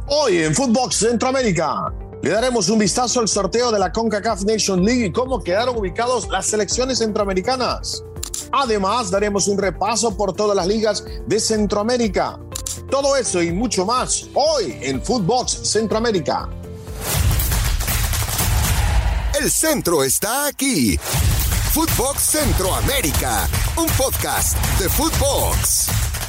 Hoy en Footbox Centroamérica le daremos un vistazo al sorteo de la CONCACAF Nation League y cómo quedaron ubicados las selecciones centroamericanas. Además, daremos un repaso por todas las ligas de Centroamérica. Todo eso y mucho más hoy en Footbox Centroamérica. El centro está aquí. Footbox Centroamérica, un podcast de Footbox.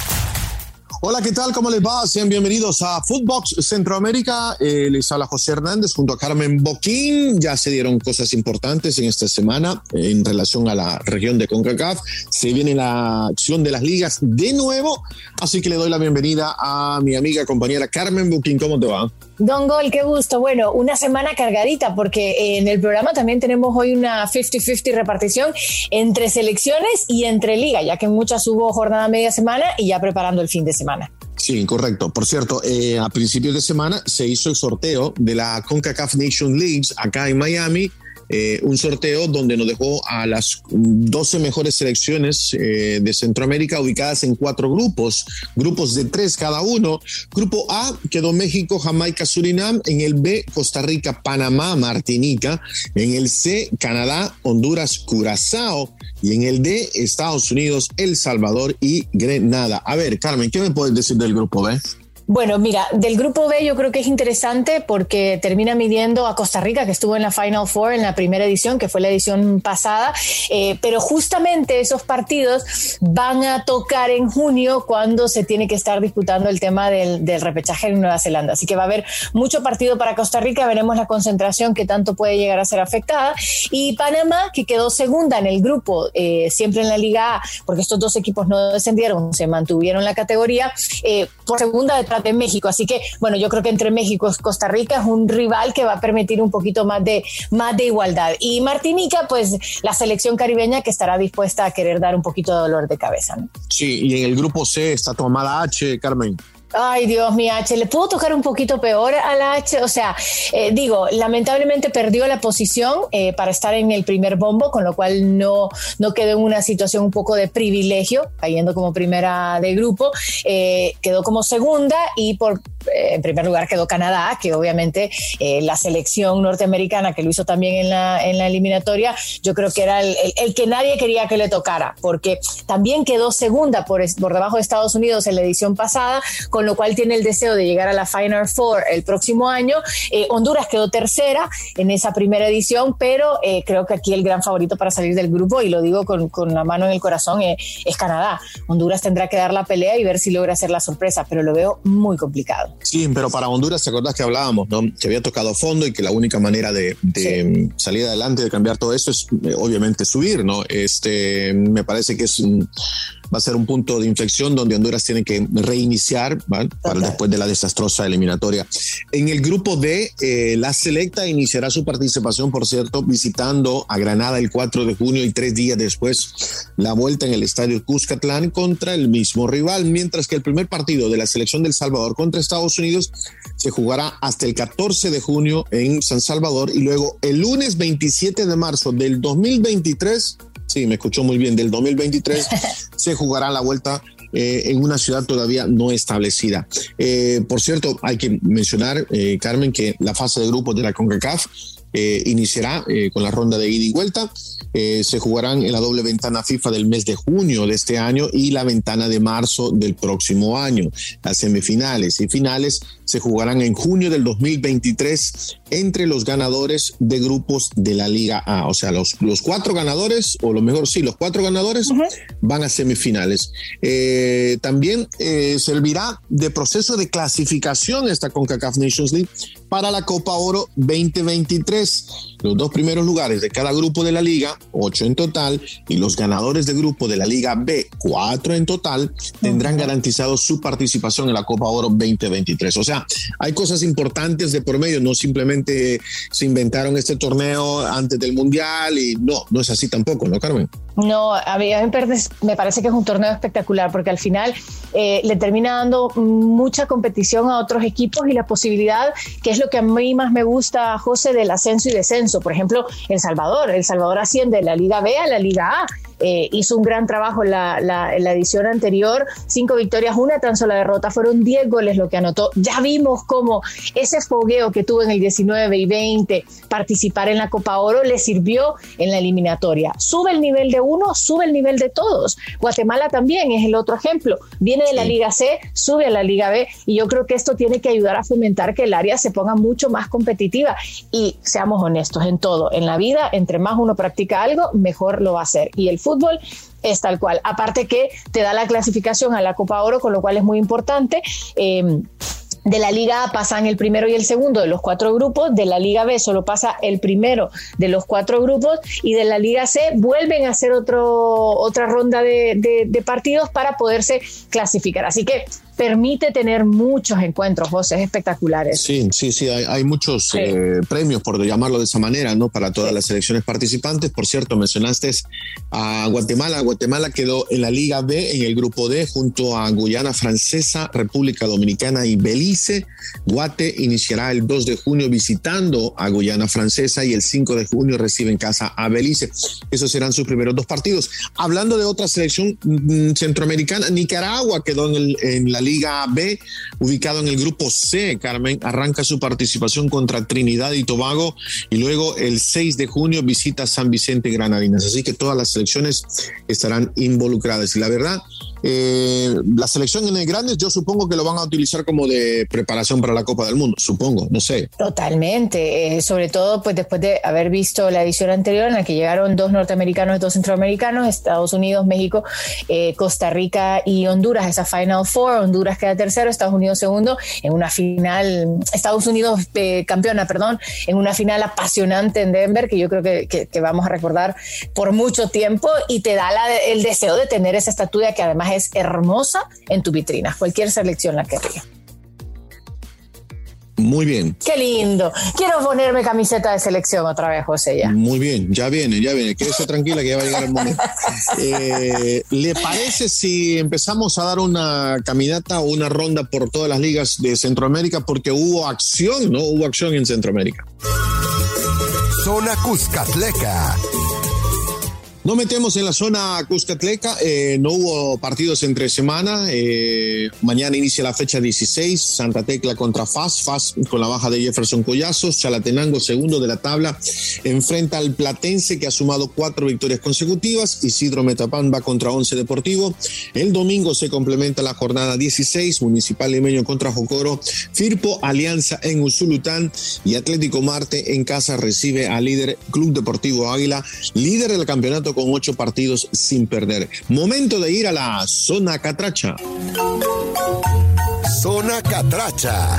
Hola, ¿qué tal? ¿Cómo les va? Sean bienvenidos a Footbox Centroamérica. Les habla José Hernández junto a Carmen Boquín. Ya se dieron cosas importantes en esta semana en relación a la región de CONCACAF. Se viene la acción de las ligas de nuevo, así que le doy la bienvenida a mi amiga, compañera Carmen Boquín. ¿Cómo te va? Don Gol, qué gusto. Bueno, una semana cargadita porque en el programa también tenemos hoy una 50-50 repartición entre selecciones y entre liga, ya que en muchas hubo jornada media semana y ya preparando el fin de semana. Sí, correcto. Por cierto, a principios de semana se hizo el sorteo de la CONCACAF Nation Leagues acá en Miami. Un sorteo donde nos dejó a las 12 mejores selecciones de Centroamérica ubicadas en 4 grupos de 3 cada uno. Grupo A quedó México, Jamaica, Surinam. En el B, Costa Rica, Panamá, Martinica. En el C, Canadá, Honduras, Curazao. Y en el D, Estados Unidos, El Salvador y Grenada. A ver, Carmen, ¿qué me puedes decir del grupo B? Bueno, mira, del grupo B yo creo que es interesante porque termina midiendo a Costa Rica, que estuvo en la Final Four en la primera edición, que fue la edición pasada, pero justamente esos partidos van a tocar en junio cuando se tiene que estar disputando el tema del repechaje en Nueva Zelanda. Así que va a haber mucho partido para Costa Rica, veremos la concentración que tanto puede llegar a ser afectada. Y Panamá, que quedó segunda en el grupo, siempre en la Liga A, porque estos dos equipos no descendieron, se mantuvieron la categoría, por segunda detrás de México. Así que, bueno, yo creo que entre México y Costa Rica es un rival que va a permitir un poquito más de igualdad. Y Martinica, pues la selección caribeña que estará dispuesta a querer dar un poquito de dolor de cabeza, ¿no? Sí, y en el grupo C está tu amada H, Carmen. Ay, Dios, mi H, ¿le pudo tocar un poquito peor a la H? O sea, lamentablemente perdió la posición para estar en el primer bombo, con lo cual no quedó en una situación un poco de privilegio, cayendo como primera de grupo, quedó como segunda y en primer lugar quedó Canadá, que obviamente la selección norteamericana que lo hizo también en la eliminatoria, yo creo que era el que nadie quería que le tocara, porque también quedó segunda por debajo de Estados Unidos en la edición pasada, con lo cual tiene el deseo de llegar a la Final Four el próximo año. Honduras quedó tercera en esa primera edición, pero creo que aquí el gran favorito para salir del grupo, y lo digo con la mano en el corazón, es Canadá. Honduras tendrá que dar la pelea y ver si logra hacer la sorpresa, pero lo veo muy complicado. Sí, pero para Honduras, ¿te acordás que hablábamos, no? Que había tocado fondo y que la única manera de salir adelante, de cambiar todo esto es obviamente subir, ¿no? Me parece que va a ser un punto de inflexión donde Honduras tiene que reiniciar, ¿vale? Para después de la desastrosa eliminatoria. En el grupo D, la selecta iniciará su participación, por cierto, visitando a Granada el 4 de junio y 3 días después la vuelta en el estadio Cuscatlán contra el mismo rival, mientras que el primer partido de la selección de El Salvador contra Estados Unidos se jugará hasta el 14 de junio en San Salvador y luego el lunes 27 de marzo del 2023, sí, me escuchó muy bien, del 2023, se jugará la vuelta en una ciudad todavía no establecida. Por cierto, hay que mencionar, Carmen, que la fase de grupos de la CONCACAF iniciará con la ronda de ida y vuelta. Se jugarán en la doble ventana FIFA del mes de junio de este año y la ventana de marzo del próximo año. Las semifinales y finales se jugarán en junio del 2023 entre los ganadores de grupos de la Liga A. O sea, los 4 ganadores, o lo mejor sí, los 4 ganadores van a semifinales. También servirá de proceso de clasificación esta CONCACAF Nations League para la Copa Oro 2023. Los 2 primeros lugares de cada grupo de la Liga, 8 en total, y los ganadores de grupo de la Liga B, 4 en total, tendrán garantizado su participación en la Copa Oro 2023. O sea, hay cosas importantes de por medio, no simplemente se inventaron este torneo antes del Mundial y no es así tampoco, ¿no, Carmen? No, a mí me parece que es un torneo espectacular porque al final le termina dando mucha competición a otros equipos y la posibilidad, que es lo que a mí más me gusta, José, del ascenso y descenso. Por ejemplo, El Salvador asciende de la Liga B a la Liga A. hizo un gran trabajo en la edición anterior, 5 victorias, una tan sola derrota, fueron 10 goles lo que anotó. Ya vimos cómo ese fogueo que tuvo en el 19 y 20, participar en la Copa Oro, le sirvió en la eliminatoria. Sube el nivel de uno, sube el nivel de todos. Guatemala también es el otro ejemplo, viene de la Liga C, sube a la Liga B, y yo creo que esto tiene que ayudar a fomentar que el área se ponga mucho más competitiva. Y seamos honestos, en todo, en la vida, entre más uno practica algo, mejor lo va a hacer, y el fútbol es tal cual. Aparte que te da la clasificación a la Copa Oro, con lo cual es muy importante. De la Liga A pasan el primero y el segundo de los 4 grupos, de la Liga B solo pasa el primero de los 4 grupos, y de la Liga C vuelven a hacer otra ronda de partidos para poderse clasificar. Así que permite tener muchos encuentros, José, espectaculares. Sí, hay muchos premios, por llamarlo de esa manera, ¿no? Para todas las selecciones participantes. Por cierto, mencionaste a Guatemala. Guatemala quedó en la Liga B, en el grupo D, junto a Guyana Francesa, República Dominicana y Belice. Guate iniciará el 2 de junio visitando a Guyana Francesa, y el 5 de junio recibe en casa a Belice. Esos serán sus primeros 2 partidos. Hablando de otra selección centroamericana, Nicaragua quedó en la Liga B, ubicado en el grupo C. Carmen, arranca su participación contra Trinidad y Tobago, y luego el 6 de junio visita San Vicente Granadinas. Así que todas las selecciones estarán involucradas, y la verdad, la selección en el Grandes, yo supongo que lo van a utilizar como de preparación para la Copa del Mundo, supongo, no sé. Totalmente, sobre todo pues después de haber visto la edición anterior en la que llegaron 2 norteamericanos, 2 centroamericanos, Estados Unidos, México, Costa Rica y Honduras, esa Final Four. Honduras queda tercero, Estados Unidos segundo, en una final, Estados Unidos campeona, en una final apasionante en Denver, que yo creo que vamos a recordar por mucho tiempo, y te da el deseo de tener esa estatua que además es hermosa en tu vitrina. Cualquier selección la querría. Muy bien. Qué lindo. Quiero ponerme camiseta de selección otra vez, José, ya. Muy bien, ya viene. Quédese tranquila que ya va a llegar el momento. ¿Le parece si empezamos a dar una caminata o una ronda por todas las ligas de Centroamérica? Porque hubo acción, ¿no? Hubo acción en Centroamérica. Zona Cuscatleca. Nos metemos en la zona Cuscatleca, no hubo partidos entre semana, mañana inicia la fecha 16, Santa Tecla contra FAS con la baja de Jefferson Collazos, Chalatenango segundo de la tabla, enfrenta al Platense que ha sumado 4 victorias consecutivas, Isidro Metapán va contra Once Deportivo, el domingo se complementa la jornada 16, Municipal Limeño contra Jocoro, Firpo Alianza en Usulután, y Atlético Marte en casa recibe al líder Club Deportivo Águila, líder del campeonato con 8 partidos sin perder. Momento de ir a la zona catracha. Zona catracha.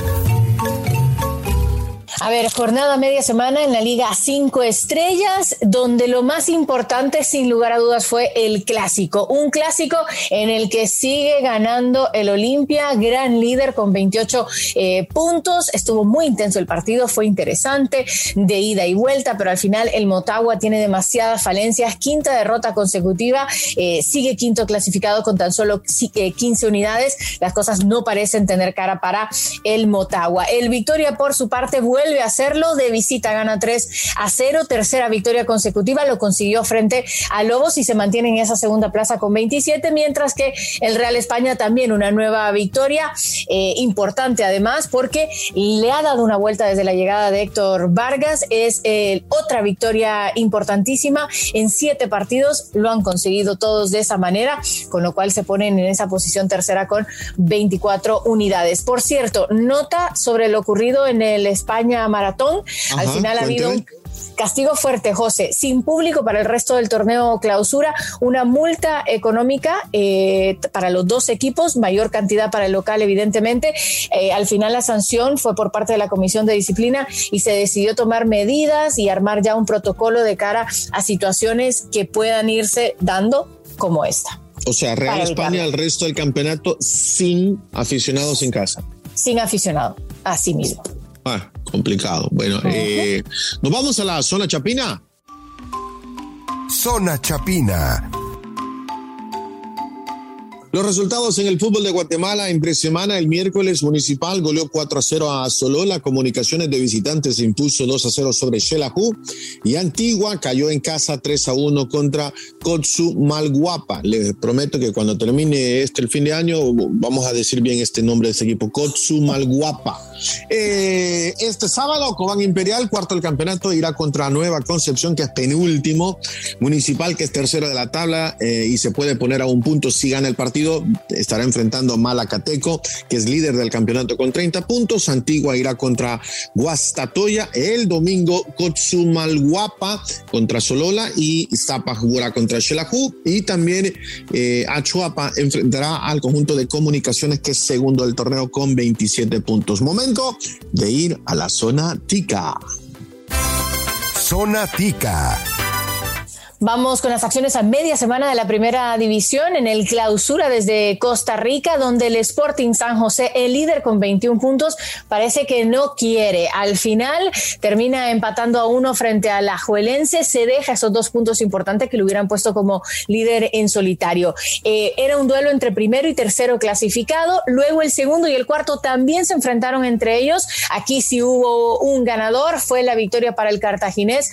A ver, jornada media semana en la Liga 5 Estrellas, donde lo más importante, sin lugar a dudas, fue el clásico. Un clásico en el que sigue ganando el Olimpia, gran líder con 28 puntos. Estuvo muy intenso el partido, fue interesante, de ida y vuelta, pero al final el Motagua tiene demasiadas falencias. 5ª derrota consecutiva, sigue 5º clasificado con tan solo 15 unidades. Las cosas no parecen tener cara para el Motagua. El Victoria, por su parte, vuelve a hacerlo, de visita gana 3-0, 3ª victoria consecutiva, lo consiguió frente a Lobos y se mantiene en esa segunda plaza con 27, mientras que el Real España también una nueva victoria, importante además porque le ha dado una vuelta desde la llegada de Héctor Vargas, es otra victoria importantísima, en 7 partidos lo han conseguido todos de esa manera, con lo cual se ponen en esa posición tercera con 24 unidades. Por cierto, nota sobre lo ocurrido en el España Maratón. Al final ha habido un castigo fuerte, José, sin público para el resto del torneo clausura, una multa económica para los 2 equipos, mayor cantidad para el local evidentemente. Al final la sanción fue por parte de la Comisión de Disciplina y se decidió tomar medidas y armar ya un protocolo de cara a situaciones que puedan irse dando como esta. O sea, Real España el resto del campeonato sin aficionados en casa. Sin aficionado, así mismo. Complicado. Bueno, ¿nos vamos a la zona chapina? Zona chapina. Los resultados en el fútbol de Guatemala entre semana: el miércoles Municipal goleó 4-0 a Solola, Comunicaciones de visitantes se impuso 2-0 sobre Xelajú y Antigua cayó en casa 3-1 contra Cotzumalguapa. Les prometo que cuando termine el fin de año vamos a decir bien este nombre de este equipo, Cotzumalguapa. Este sábado Cobán Imperial, cuarto del campeonato, irá contra Nueva Concepción, que es penúltimo. Municipal, que es tercero de la tabla y se puede poner a un punto si gana el partido. Estará enfrentando a Malacateco, que es líder del campeonato con 30 puntos. Antigua irá contra Guastatoya. El domingo Cotzumalguapa contra Solola y Iztapa jugará contra Xelajú. Y también Achuapa enfrentará al conjunto de Comunicaciones, que es segundo del torneo con 27 puntos. Momento de ir a la zona tica. Zona tica. Vamos con las acciones a media semana de la primera división en el Clausura desde Costa Rica, donde el Sporting San José, el líder con 21 puntos, parece que no quiere. Al final termina empatando a 1 frente a Alajuelense, se deja esos 2 puntos importantes que lo hubieran puesto como líder en solitario. Era un duelo entre primero y tercero clasificado, luego el segundo y el cuarto también se enfrentaron entre ellos. Aquí sí hubo un ganador, fue la victoria para el cartaginés,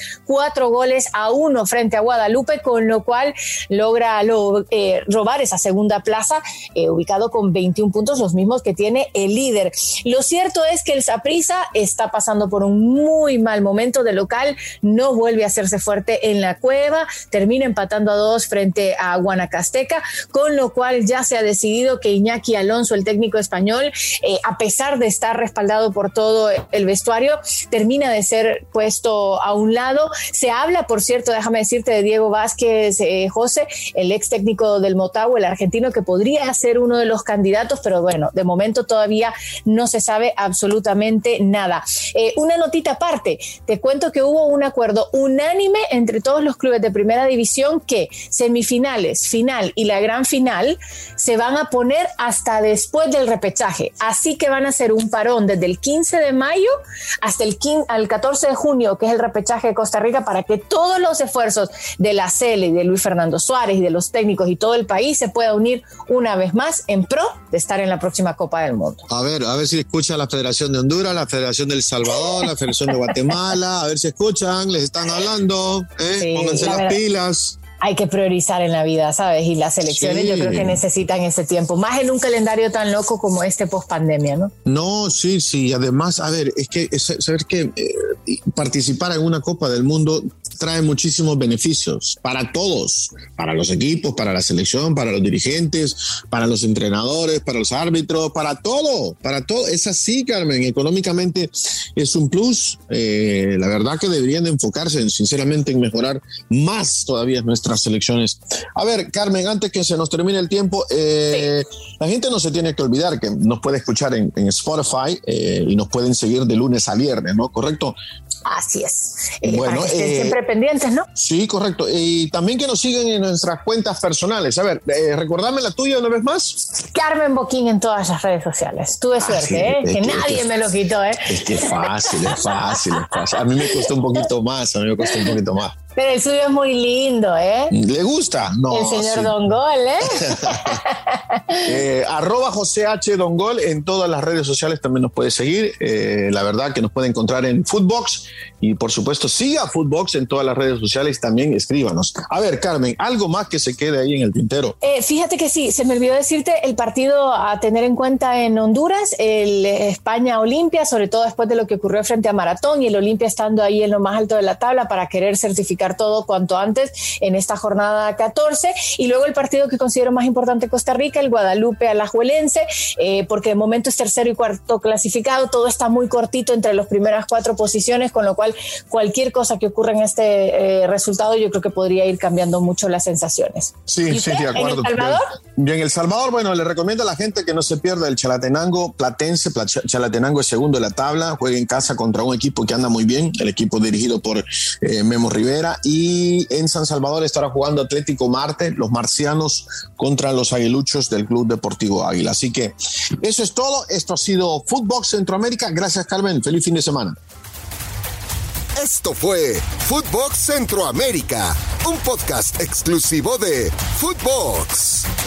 4-1 frente a Guadalupe, con lo cual logra robar esa segunda plaza, ubicado con 21 puntos, los mismos que tiene el líder. Lo cierto es que el Saprissa está pasando por un muy mal momento de local, no vuelve a hacerse fuerte en la cueva, termina empatando a 2 frente a Guanacasteca, con lo cual ya se ha decidido que Iñaki Alonso, el técnico español, a pesar de estar respaldado por todo el vestuario, termina de ser puesto a un lado. Se habla, por cierto, déjame decirte, de Diego Vázquez, José, el ex técnico del Motagua, el argentino, que podría ser uno de los candidatos, pero bueno, de momento todavía no se sabe absolutamente nada. Una notita aparte, te cuento que hubo un acuerdo unánime entre todos los clubes de primera división que semifinales, final y la gran final se van a poner hasta después del repechaje, así que van a hacer un parón desde el 15 de mayo hasta al 14 de junio, que es el repechaje de Costa Rica, para que todos los esfuerzos de la CELE y de Luis Fernando Suárez y de los técnicos y todo el país se pueda unir una vez más en pro de estar en la próxima Copa del Mundo. A ver si escuchan la Federación de Honduras, la Federación de El Salvador, la Federación de Guatemala, a ver si escuchan, les están hablando, sí, pónganse las pilas. Hay que priorizar en la vida, ¿sabes? Y las elecciones, sí, yo creo que necesitan ese tiempo, más en un calendario tan loco como este post-pandemia, ¿no? No, sí. Además, a ver, es que saber que participar en una Copa del Mundo trae muchísimos beneficios para todos, para los equipos, para la selección, para los dirigentes, para los entrenadores, para los árbitros, para todo. Es así, Carmen. Económicamente es un plus. La verdad que deberían de enfocarse, sinceramente, en mejorar más todavía nuestras selecciones. A ver, Carmen, antes que se nos termine el tiempo, la gente no se tiene que olvidar que nos puede escuchar en Spotify y nos pueden seguir de lunes a viernes, ¿no? ¿Correcto? Así es. Bueno, para que estén siempre pendientes, ¿no? Sí, correcto. Y también que nos sigan en nuestras cuentas personales. A ver, recordame la tuya una vez más. Carmen Boquín en todas las redes sociales. Tuve suerte, sí, que nadie me lo quitó, Es que es fácil. A mí me costó un poquito más. Pero el suyo es muy lindo, ¿Le gusta? No. El señor Dongol, @José H. Dongol en todas las redes sociales también nos puede seguir. La verdad que nos puede encontrar en Footbox y por supuesto siga Footbox en todas las redes sociales, también escríbanos. A ver, Carmen, algo más que se quede ahí en el tintero. Fíjate que sí, se me olvidó decirte el partido a tener en cuenta en Honduras, el España-Olimpia, sobre todo después de lo que ocurrió frente a Maratón y el Olimpia estando ahí en lo más alto de la tabla para querer certificar todo cuanto antes en esta jornada 14, y luego el partido que considero más importante de Costa Rica, el Guadalupe Alajuelense, porque de momento es tercero y cuarto clasificado, todo está muy cortito entre las primeras 4 posiciones, con lo cual cualquier cosa que ocurra en este resultado yo creo que podría ir cambiando mucho las sensaciones. Sí, de acuerdo. ¿En El Salvador? Y en El Salvador, bueno, le recomiendo a la gente que no se pierda el Chalatenango Platense. Chalatenango es segundo de la tabla, juega en casa contra un equipo que anda muy bien, el equipo dirigido por Memo Rivera, y en San Salvador estará jugando Atlético Marte, los marcianos contra los aguiluchos del Club Deportivo Águila. Así que eso es todo. Esto ha sido Footbox Centroamérica. Gracias, Carmen. Feliz fin de semana. Esto fue Footbox Centroamérica, un podcast exclusivo de Footbox.